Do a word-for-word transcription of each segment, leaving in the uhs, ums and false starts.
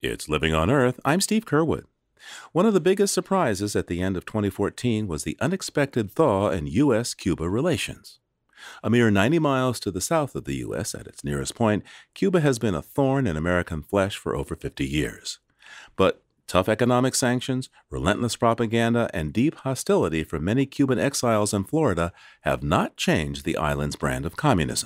It's Living on Earth. I'm Steve Curwood. One of the biggest surprises at the end of twenty fourteen was the unexpected thaw in U S Cuba relations. A mere ninety miles to the south of the U S at its nearest point, Cuba has been a thorn in American flesh for over fifty years. But tough economic sanctions, relentless propaganda, and deep hostility from many Cuban exiles in Florida have not changed the island's brand of communism.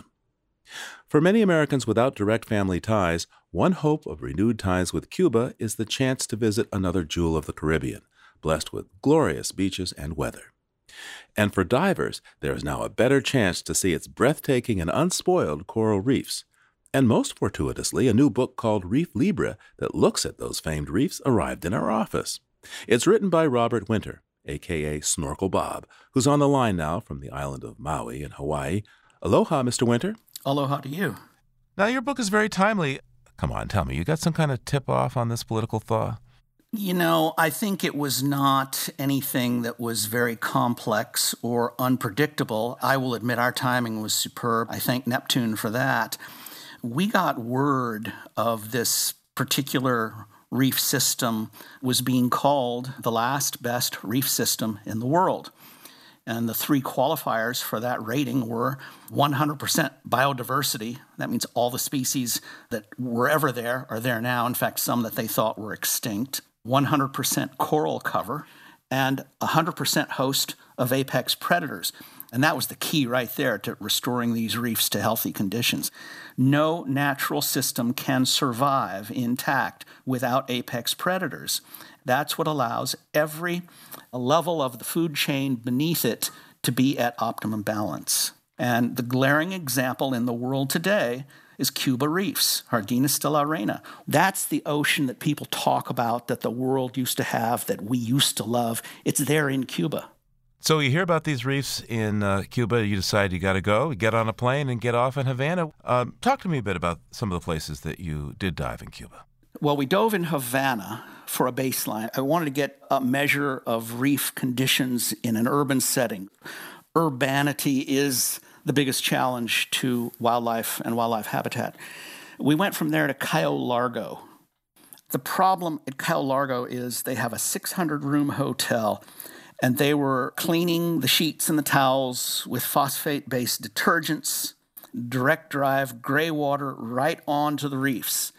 For many Americans without direct family ties, one hope of renewed ties with Cuba is the chance to visit another jewel of the Caribbean, blessed with glorious beaches and weather. And for divers, there is now a better chance to see its breathtaking and unspoiled coral reefs. And most fortuitously, a new book called Reef Libre that looks at those famed reefs arrived in our office. It's written by Robert Winter, a k a. Snorkel Bob, who's on the line now from the island of Maui in Hawaii. Aloha, Mister Winter. Aloha to you. Now, your book is very timely. Come on, tell me, you got some kind of tip-off on this political thaw? You know, I think it was not anything that was very complex or unpredictable. I will admit our timing was superb. I thank Neptune for that. We got word of this particular reef system was being called the last best reef system in the world. And the three qualifiers for that rating were one hundred percent biodiversity. That means all the species that were ever there are there now. In fact, some that they thought were extinct. one hundred percent coral cover, and one hundred percent host of apex predators. And that was the key right there to restoring these reefs to healthy conditions. No natural system can survive intact without apex predators. That's what allows every level of the food chain beneath it to be at optimum balance. And the glaring example in the world today is Cuba reefs, Jardines de la Reina. That's the ocean that people talk about, that the world used to have, that we used to love. It's there in Cuba. So you hear about these reefs in uh, Cuba, you decide you got to go, you get on a plane and get off in Havana. Um, talk to me a bit about some of the places that you did dive in Cuba. Well, we dove in Havana for a baseline. I wanted to get a measure of reef conditions in an urban setting. Urbanity is the biggest challenge to wildlife and wildlife habitat. We went from there to Cayo Largo. The problem at Cayo Largo is they have a six hundred room hotel, and they were cleaning the sheets and the towels with phosphate-based detergents, direct drive, gray water right onto the reefs.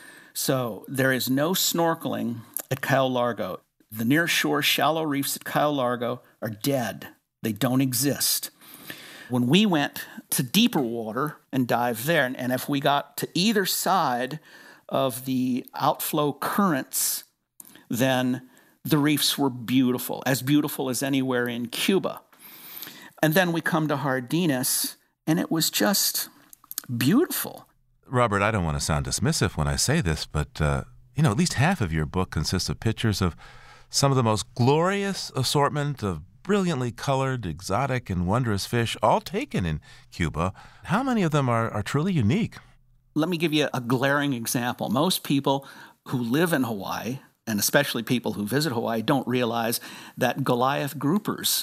So there is no snorkeling at Cayo Largo. The near-shore shallow reefs at Cayo Largo are dead. They don't exist. When we went to deeper water and dived there, and, and if we got to either side of the outflow currents, then the reefs were beautiful, as beautiful as anywhere in Cuba. And then we come to Jardines, and it was just beautiful. Robert, I don't want to sound dismissive when I say this, but, uh, you know, at least half of your book consists of pictures of some of the most glorious assortment of brilliantly colored, exotic, and wondrous fish, all taken in Cuba. How many of them are, are truly unique? Let me give you a glaring example. Most people who live in Hawaii, and especially people who visit Hawaii, don't realize that Goliath groupers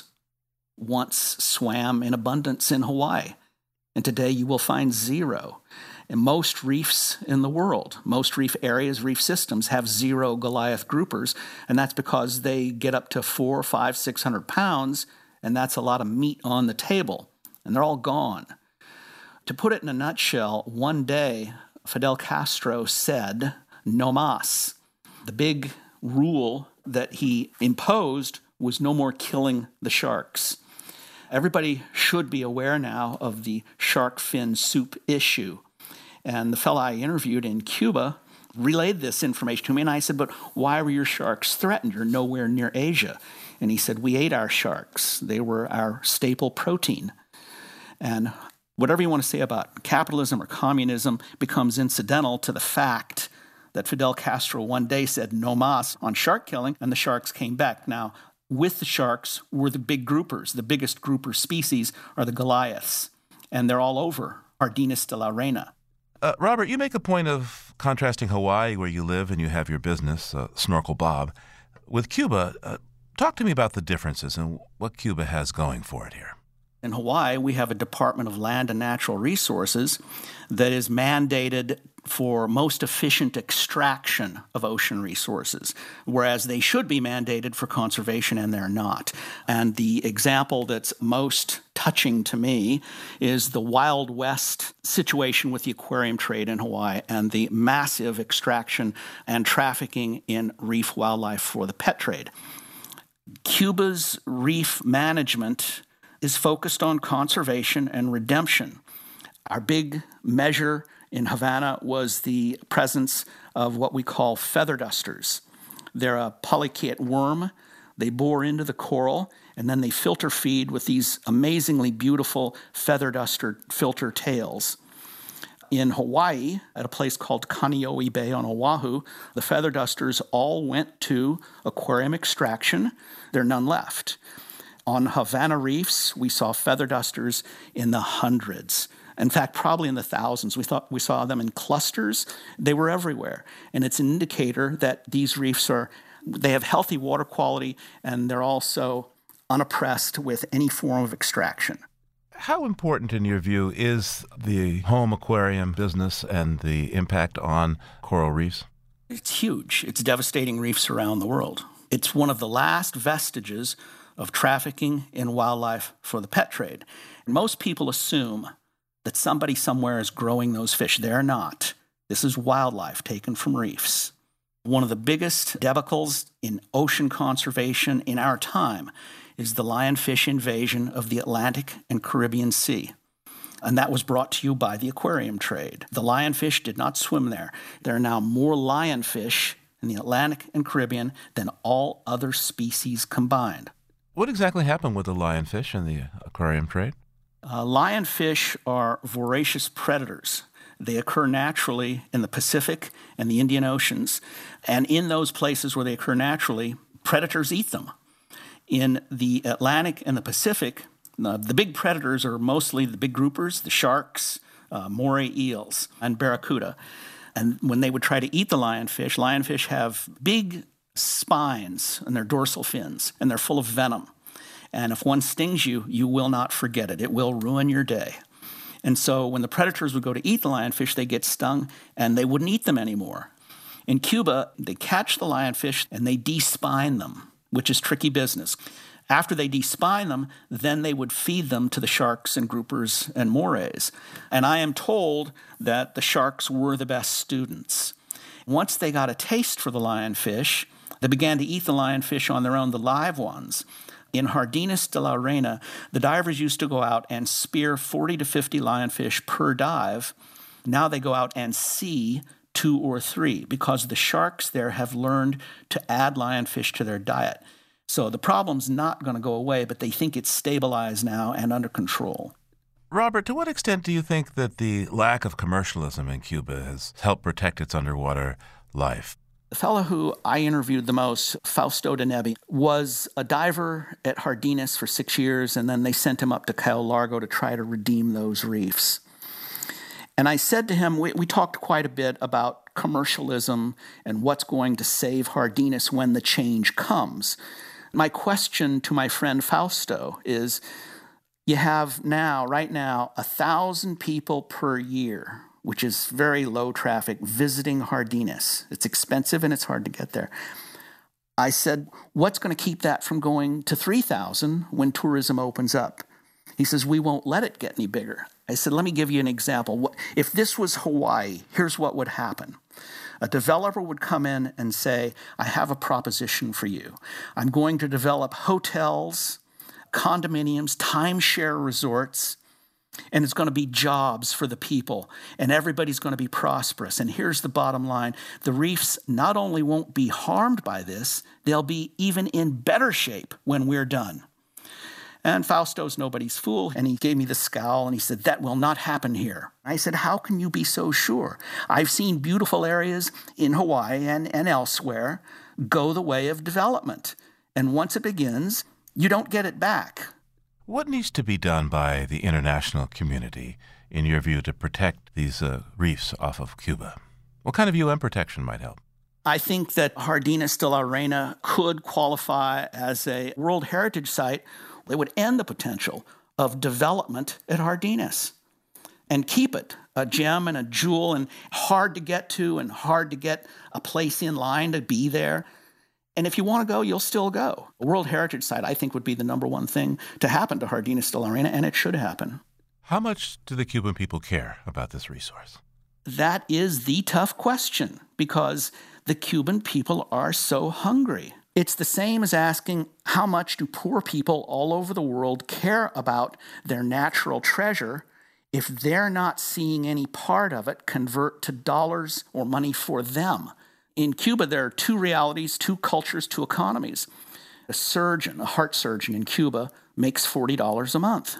once swam in abundance in Hawaii. And today you will find zero. And most reefs in the world, most reef areas, reef systems have zero Goliath groupers, and that's because they get up to four, five, six hundred pounds, and that's a lot of meat on the table, and they're all gone. To put it in a nutshell, one day Fidel Castro said, "No más." The big rule that he imposed was no more killing the sharks. Everybody should be aware now of the shark fin soup issue. And the fellow I interviewed in Cuba relayed this information to me, and I said, "But why were your sharks threatened? You're nowhere near Asia." And he said, "We ate our sharks. They were our staple protein." And whatever you want to say about capitalism or communism becomes incidental to the fact that Fidel Castro one day said no más on shark killing, and the sharks came back. Now, with the sharks were the big groupers. The biggest grouper species are the Goliaths, and they're all over Jardines de la Reina. Uh, Robert, you make a point of contrasting Hawaii, where you live and you have your business, uh, Snorkel Bob, with Cuba. Uh, talk to me about the differences and what Cuba has going for it here. In Hawaii, we have a Department of Land and Natural Resources that is mandated for most efficient extraction of ocean resources, whereas they should be mandated for conservation, and they're not. And the example that's most touching to me is the Wild West situation with the aquarium trade in Hawaii and the massive extraction and trafficking in reef wildlife for the pet trade. Cuba's reef management is focused on conservation and redemption. Our big measure in Havana was the presence of what we call feather dusters. They're a polychaete worm. They bore into the coral, and then they filter feed with these amazingly beautiful feather duster filter tails. In Hawaii, at a place called Kaneohe Bay on Oahu, the feather dusters all went to aquarium extraction. There are none left. On Havana reefs, we saw feather dusters in the hundreds. In fact, probably in the thousands. We thought we saw them in clusters. They were everywhere. And it's an indicator that these reefs are, they have healthy water quality, and they're also unoppressed with any form of extraction. How important, in your view, is the home aquarium business and the impact on coral reefs? It's huge. It's devastating reefs around the world. It's one of the last vestiges of trafficking in wildlife for the pet trade. Most people assume that somebody somewhere is growing those fish. They're not. This is wildlife taken from reefs. One of the biggest debacles in ocean conservation in our time is the lionfish invasion of the Atlantic and Caribbean Sea. And that was brought to you by the aquarium trade. The lionfish did not swim there. There are now more lionfish in the Atlantic and Caribbean than all other species combined. What exactly happened with the lionfish in the aquarium trade? Uh, lionfish are voracious predators. They occur naturally in the Pacific and the Indian Oceans. And in those places where they occur naturally, predators eat them. In the Atlantic and the Pacific, uh, the big predators are mostly the big groupers, the sharks, uh, moray eels, and barracuda. And when they would try to eat the lionfish, lionfish have big spines in their dorsal fins, and they're full of venom. And if one stings you, you will not forget it. It will ruin your day. And so when the predators would go to eat the lionfish, they get stung, and they wouldn't eat them anymore. In Cuba, they catch the lionfish, and they despine them, which is tricky business. After they despine them, then they would feed them to the sharks and groupers and morays. And I am told that the sharks were the best students. Once they got a taste for the lionfish, they began to eat the lionfish on their own, the live ones. In Jardines de la Reina, the divers used to go out and spear forty to fifty lionfish per dive. Now they go out and see two or three because the sharks there have learned to add lionfish to their diet. So the problem's not going to go away, but they think it's stabilized now and under control. Robert, to what extent do you think that the lack of commercialism in Cuba has helped protect its underwater life? The fellow who I interviewed the most, Fausto de Nebi, was a diver at Jardines for six years, and then they sent him up to Cayo Largo to try to redeem those reefs. And I said to him, we, we talked quite a bit about commercialism and what's going to save Jardines when the change comes. My question to my friend Fausto is, you have now, right now, a thousand people per year, which is very low traffic, visiting Jardines. It's expensive and it's hard to get there. I said, what's going to keep that from going to three thousand when tourism opens up? He says, we won't let it get any bigger. I said, let me give you an example. If this was Hawaii, here's what would happen. A developer would come in and say, I have a proposition for you. I'm going to develop hotels, condominiums, timeshare resorts, and it's going to be jobs for the people, and everybody's going to be prosperous. And here's the bottom line. The reefs not only won't be harmed by this, they'll be even in better shape when we're done. And Fausto's nobody's fool, and he gave me the scowl, and he said, that will not happen here. I said, how can you be so sure? I've seen beautiful areas in Hawaii and, and elsewhere go the way of development. And once it begins, you don't get it back. What needs to be done by the international community, in your view, to protect these uh, reefs off of Cuba? What kind of U N protection might help? I think that Jardines de la Reina could qualify as a World Heritage Site. It would end the potential of development at Jardines and keep it a gem and a jewel and hard to get to and hard to get a place in line to be there. And if you want to go, you'll still go. A World Heritage Site, I think, would be the number one thing to happen to Jardines de la Reina, and it should happen. How much do the Cuban people care about this resource? That is the tough question, because the Cuban people are so hungry. It's the same as asking, how much do poor people all over the world care about their natural treasure if they're not seeing any part of it convert to dollars or money for them? In Cuba, there are two realities, two cultures, two economies. A surgeon, a heart surgeon in Cuba, makes forty dollars a month.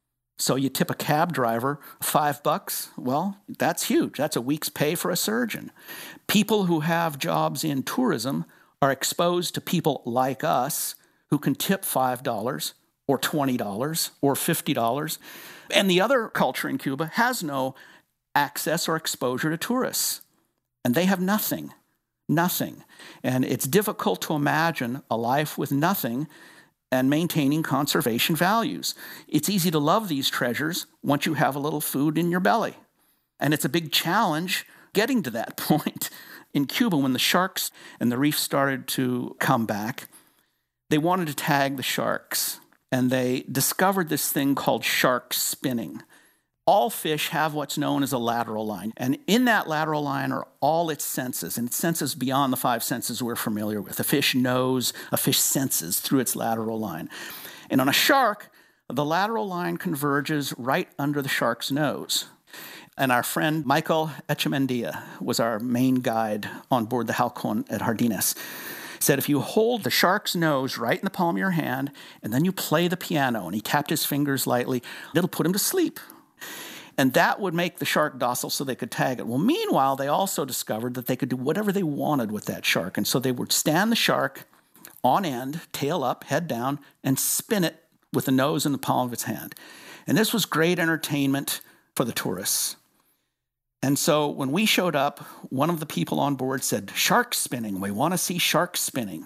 So you tip a cab driver five bucks, well, that's huge. That's a week's pay for a surgeon. People who have jobs in tourism are exposed to people like us who can tip five dollars or twenty dollars or fifty dollars. And the other culture in Cuba has no access or exposure to tourists. And they have nothing. Nothing. And it's difficult to imagine a life with nothing and maintaining conservation values. It's easy to love these treasures once you have a little food in your belly. And it's a big challenge getting to that point. In Cuba, when the sharks and the reef started to come back, they wanted to tag the sharks. And they discovered this thing called shark spinning. All fish have what's known as a lateral line. And in that lateral line are all its senses, and its senses beyond the five senses we're familiar with. A fish knows, a fish senses through its lateral line. And on a shark, the lateral line converges right under the shark's nose. And our friend Michael Echemendia was our main guide on board the Halcon at Jardines. Said if you hold the shark's nose right in the palm of your hand, and then you play the piano, and he tapped his fingers lightly, it'll put him to sleep. And that would make the shark docile so they could tag it. Well, meanwhile, they also discovered that they could do whatever they wanted with that shark. And so they would stand the shark on end, tail up, head down, and spin it with the nose in the palm of its hand. And this was great entertainment for the tourists. And so when we showed up, one of the people on board said, "Shark spinning, we want to see shark spinning."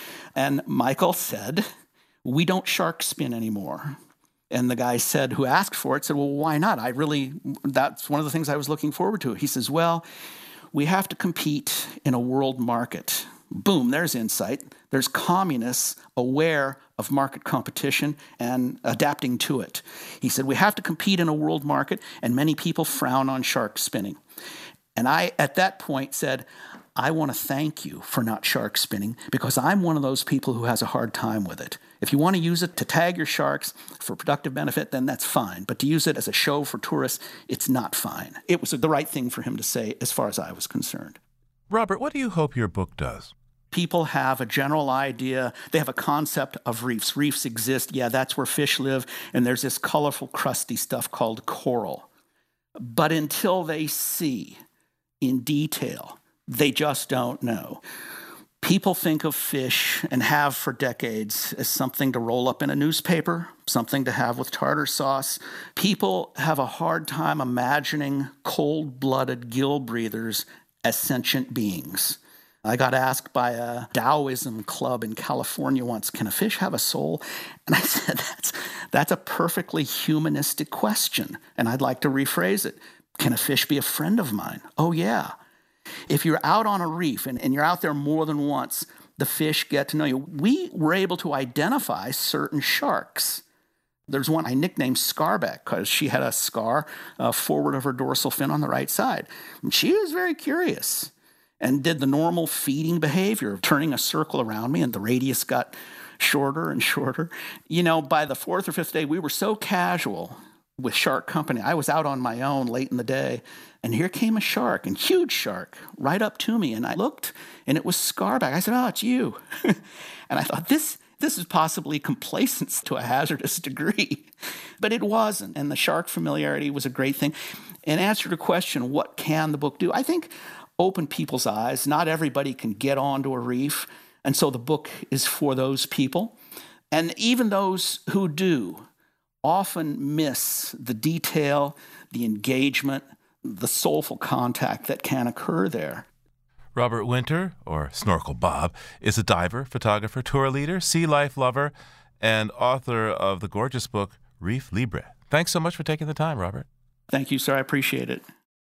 And Michael said, "We don't shark spin anymore." And the guy said, who asked for it, said, "Well, why not? I really, that's one of the things I was looking forward to." He says, "Well, we have to compete in a world market." Boom, there's insight. There's communists aware of market competition and adapting to it. He said, "We have to compete in a world market, and many people frown on shark spinning." And I, at that point, said, "I want to thank you for not shark spinning, because I'm one of those people who has a hard time with it. If you want to use it to tag your sharks for productive benefit, then that's fine. But to use it as a show for tourists, it's not fine." It was the right thing for him to say as far as I was concerned. Robert, what do you hope your book does? People have a general idea. They have a concept of reefs. Reefs exist. Yeah, that's where fish live. And there's this colorful, crusty stuff called coral. But until they see in detail, they just don't know. People think of fish, and have for decades, as something to roll up in a newspaper, something to have with tartar sauce. People have a hard time imagining cold-blooded gill breathers as sentient beings. I got asked by a Taoism club in California once, "Can a fish have a soul?" And I said, that's, that's a perfectly humanistic question, and I'd like to rephrase it. Can a fish be a friend of mine? Oh, yeah. If you're out on a reef and, and you're out there more than once, the fish get to know you. We were able to identify certain sharks. There's one I nicknamed Scarback because she had a scar uh, forward of her dorsal fin on the right side. And she was very curious and did the normal feeding behavior of turning a circle around me, and the radius got shorter and shorter. You know, by the fourth or fifth day, we were so casual with shark company. I was out on my own late in the day, and here came a shark, a huge shark, right up to me. And I looked, and it was Scarback. I said, "Oh, it's you." And I thought, this this is possibly complacence to a hazardous degree. But it wasn't, and the shark familiarity was a great thing. In answer to the question, what can the book do? I think open people's eyes. Not everybody can get onto a reef, and so the book is for those people. And even those who do often miss the detail, the engagement, the soulful contact that can occur there. Robert Winter, or Snorkel Bob, is a diver, photographer, tour leader, sea life lover, and author of the gorgeous book, Reef Libre. Thanks so much for taking the time, Robert. Thank you, sir. I appreciate it.